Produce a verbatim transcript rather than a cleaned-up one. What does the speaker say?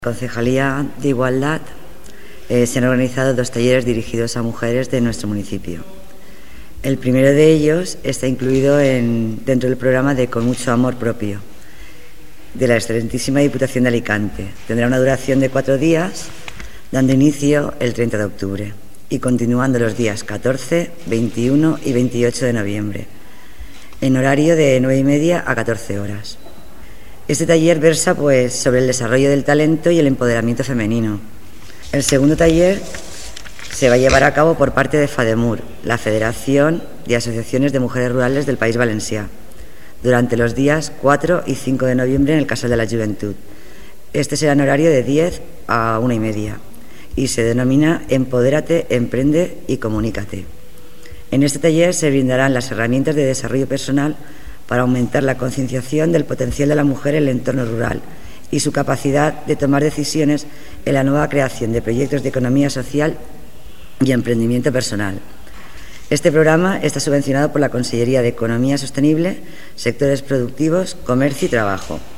Concejalía de Igualdad eh, se han organizado dos talleres dirigidos a mujeres de nuestro municipio. El primero de ellos está incluido en, dentro del programa de Con mucho amor propio de la excelentísima Diputación de Alicante. Tendrá una duración de cuatro días, dando inicio el treinta de octubre y continuando los días catorce, veintiuno y veintiocho de noviembre, en horario de nueve y media a catorce horas. Este taller versa pues, sobre el desarrollo del talento y el empoderamiento femenino. El segundo taller se va a llevar a cabo por parte de FADEMUR, la Federación de Asociaciones de Mujeres Rurales del País Valencià, durante los días cuatro y cinco de noviembre en el Casal de la Juventud. Este será en horario de diez a una y media y se denomina Empodérate, Emprende y Comunícate. En este taller se brindarán las herramientas de desarrollo personal para aumentar la concienciación del potencial de la mujer en el entorno rural y su capacidad de tomar decisiones en la nueva creación de proyectos de economía social y emprendimiento personal. Este programa está subvencionado por la Consellería de Economía Sostenible, Sectores Productivos, Comercio y Trabajo.